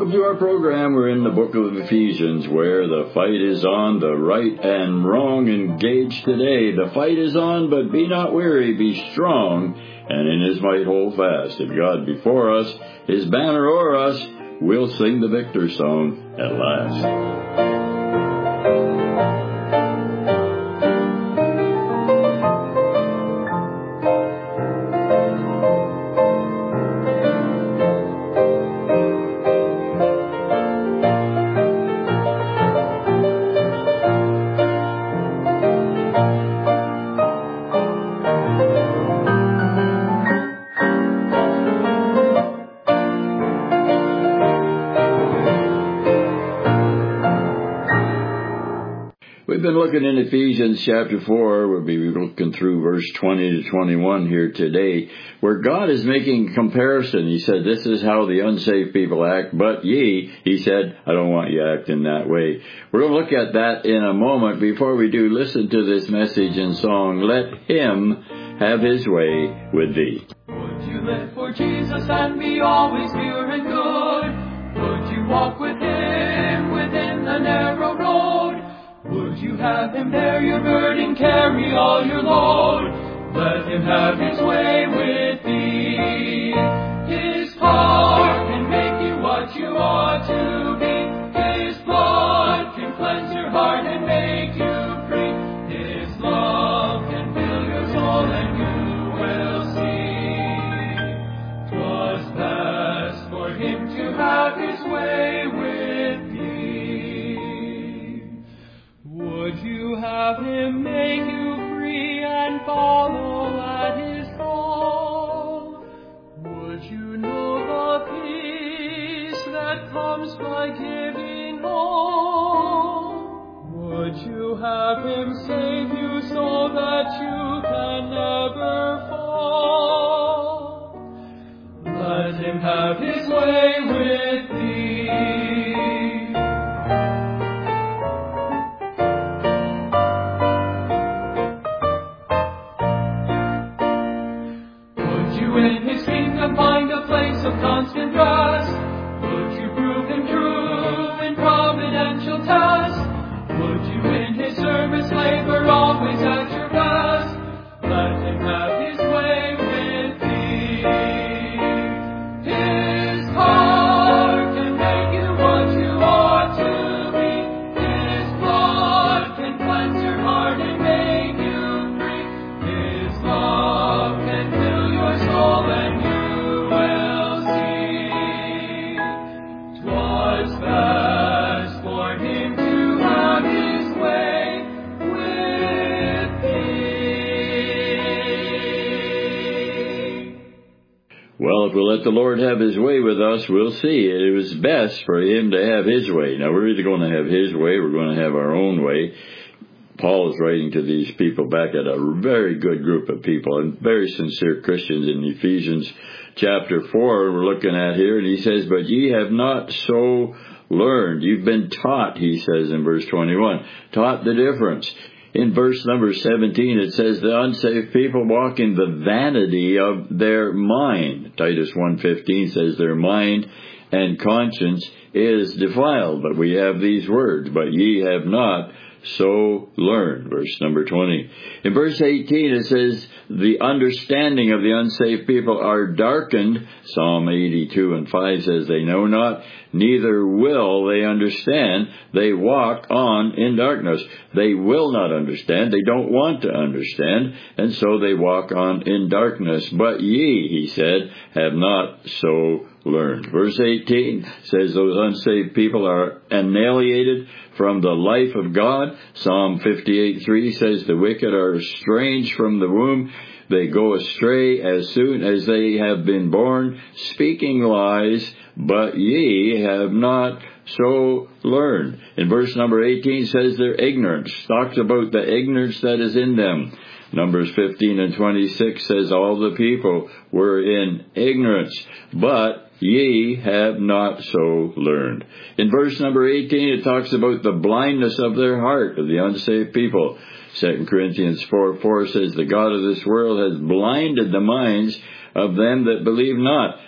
Welcome to our program. We're in the book of Ephesians, where the fight is on, the right and wrong engage today. The fight is on, but be not weary, be strong, and in his might hold fast. If God be for us, his banner o'er us, we'll sing the victor song at last. We've been looking in Ephesians chapter 4. We'll be looking through verse 20 to 21 here today, where God is making a comparison. He said, this is how the unsaved people act, but ye, he said, I don't want you acting that way. We're going to look at that in a moment. Before we do, listen to this message in song, Let Him Have His Way with Thee. Would you live for Jesus and be always pure and good? Would you walk with Him within the narrow road? Would you have Him bear your burden, carry all your load? Let Him have His way with thee. His power can make you what you ought to be. His blood can cleanse your heart and make you free. His love can fill your soul and you will see. 'Twas best for Him to have His way with thee. Would you have Him make you free and follow at His call? Would you know the peace that comes by giving all? Would you have Him save you so that you can never fall? Let Him have His way with thee. In His kingdom find a place of constant rest? Would you prove Him true in providential test? Would you in His service labor always at your best? Let Him have His way with thee. His power can make you what you ought to be. His blood can cleanse your heart and make you free. His love can fill your soul and you will see. 'Twas best for Him to have His way with thee. Well, if we'll let the Lord have His way with us, we'll see. It was best for Him to have His way. Now, we're either going to have His way, we're going to have our own way. Paul is writing to these people back at a very good group of people and very sincere Christians in Ephesians chapter 4 we're looking at here. And he says, but ye have not so learned. You've been taught, he says in verse 21, taught the difference. In verse number 17, it says, the unsaved people walk in the vanity of their mind. Titus 1:15 says their mind and conscience is defiled. But we have these words, but ye have not so learned. Verse number 20. In verse 18 it says, the understanding of the unsaved people are darkened. Psalm 82:5 says, they know not, neither will they understand. They walk on in darkness. They will not understand. They don't want to understand. And so they walk on in darkness. But ye, he said, have not so learned. Verse 18 says those unsaved people are annihilated from the life of God. Psalm 58:3 says the wicked are estranged from the womb. They go astray as soon as they have been born, speaking lies, but ye have not so learned. In verse number 18 says their ignorance. Talks about the ignorance that is in them. Numbers 15:26 says all the people were in ignorance, but ye have not so learned. In verse number 18 it talks about the blindness of their heart, of the unsaved people. 2 Corinthians 4:4 says the God of this world has blinded the minds of them that believe not,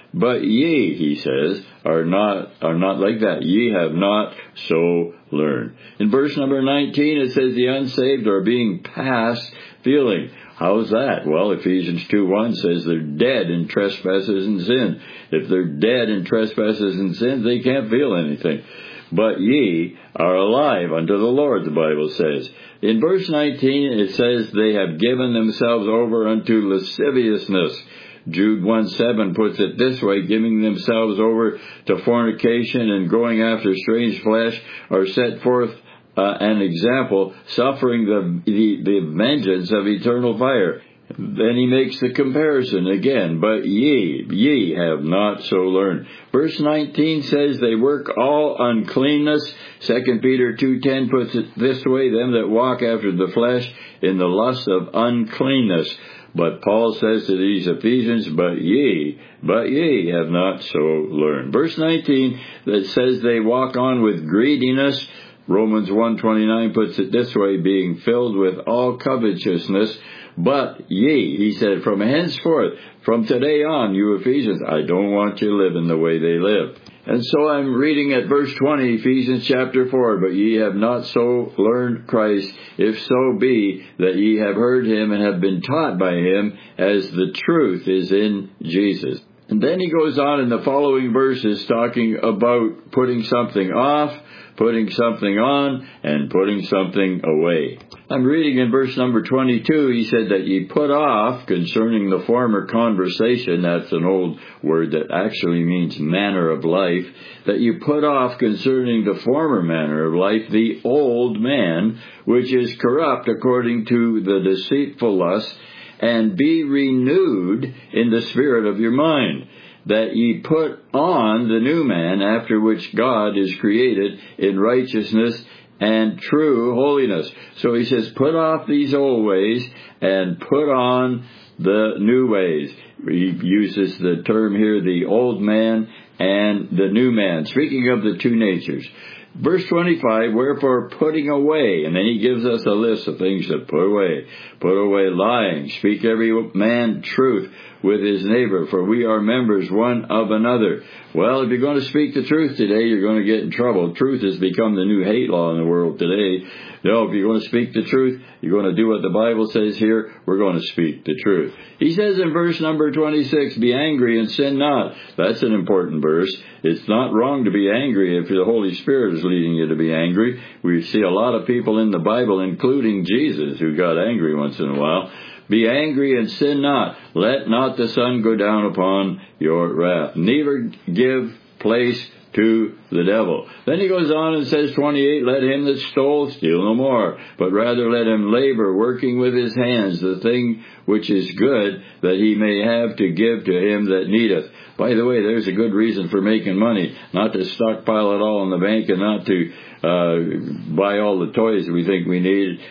But ye, he says, are not like that. Ye have not so learned. In verse number 19, it says the unsaved are being past feeling. How's that? Well, Ephesians 2:1 says they're dead in trespasses and sin. If they're dead in trespasses and sins, they can't feel anything. But ye are alive unto the Lord, the Bible says. In verse 19, it says they have given themselves over unto lasciviousness. Jude 1:7 puts it this way, giving themselves over to fornication and going after strange flesh are set forth an example, suffering the vengeance of eternal fire. Then he makes the comparison again, but ye have not so learned. Verse 19 says they work all uncleanness. 2 Peter 2:10 puts it this way, them that walk after the flesh in the lust of uncleanness. But Paul says to these Ephesians, but ye have not so learned. Verse 19 that says they walk on with greediness. Romans 1:29 puts it this way, being filled with all covetousness. But ye, he said, from henceforth, from today on, you Ephesians, I don't want you living the way they live. And so I'm reading at verse 20, Ephesians chapter 4, but ye have not so learned Christ, if so be that ye have heard him and have been taught by him, as the truth is in Jesus. And then he goes on in the following verses talking about putting something off, putting something on, and putting something away. I'm reading in verse number 22, he said that ye put off concerning the former conversation, that's an old word that actually means manner of life, that you put off concerning the former manner of life, the old man, which is corrupt according to the deceitful lust, and be renewed in the spirit of your mind, that ye put on the new man, after which God is created in righteousness and true holiness. So he says, put off these old ways and put on the new ways. He uses the term here, the old man and the new man, speaking of the two natures. Verse 25, wherefore putting away, and then he gives us a list of things to put away. Put away lying, speak every man truth with his neighbor, for we are members one of another. Well, if you're going to speak the truth today, you're going to get in trouble. Truth has become the new hate law in the world today. No, if you're going to speak the truth, you're going to do what the Bible says here, we're going to speak the truth. He says in verse number 26, be angry and sin not. That's an important verse. It's not wrong to be angry if the Holy Spirit is leading you to be angry. We see a lot of people in the Bible, including Jesus, who got angry once in a while. Be angry and sin not. Let not the sun go down upon your wrath. Neither give place to the devil. Then he goes on and says, 28, let him that stole steal no more, but rather let him labor, working with his hands the thing which is good, that he may have to give to him that needeth. By the way, there's a good reason for making money, not to stockpile it all in the bank and not to buy all the toys we think we need.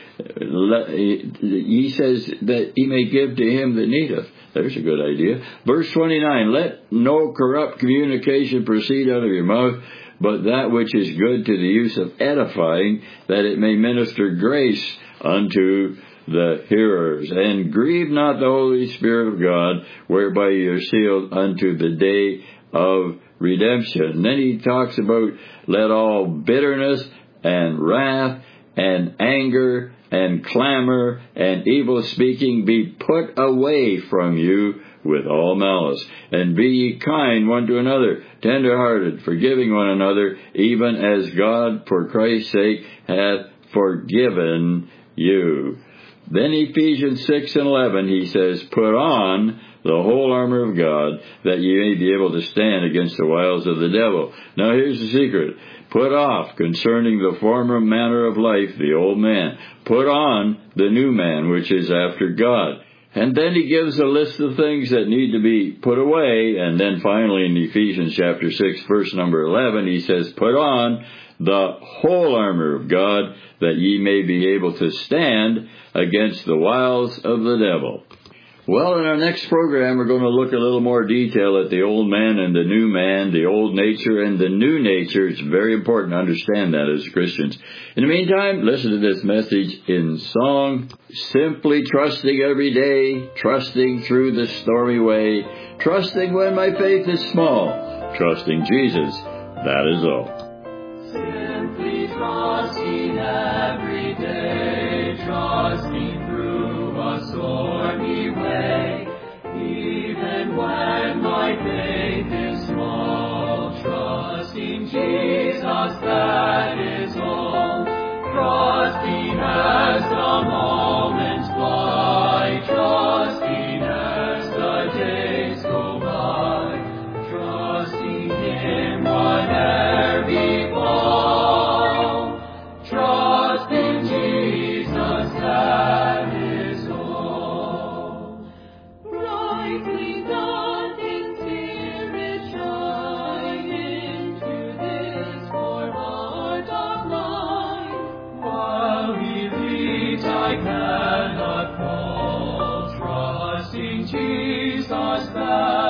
He says that he may give to him that needeth. There's a good idea. Verse 29, let no corrupt communication proceed out of your mouth, but that which is good to the use of edifying, that it may minister grace unto the hearers. And grieve not the Holy Spirit of God, whereby you are sealed unto the day of redemption. And then he talks about let all bitterness and wrath and anger and clamor and evil speaking be put away from you with all malice. And be ye kind one to another, tender-hearted, forgiving one another, even as God for Christ's sake hath forgiven you. Then Ephesians 6:11, he says, put on the whole armor of God, that ye may be able to stand against the wiles of the devil. Now here's the secret. Put off concerning the former manner of life, the old man. Put on the new man, which is after God. And then he gives a list of things that need to be put away. And then finally in Ephesians chapter 6, verse number 11, he says, put on the whole armor of God, that ye may be able to stand against the wiles of the devil. Well, in our next program, we're going to look a little more detail at the old man and the new man, the old nature and the new nature. It's very important to understand that as Christians. In the meantime, listen to this message in song, simply trusting every day, trusting through the stormy way, trusting when my faith is small, trusting Jesus, that is all. Simply trusting every day, trusting through a stormy way, even when my faith is small, trusting Jesus, that is all. Trusting as the moments fly, trusting as the days go by, trusting in whatever befall, trusting Jesus, that is all. Brightly dancing Spirit, shine into this poor heart of mine. While we reach, I cannot fall, trusting Jesus, that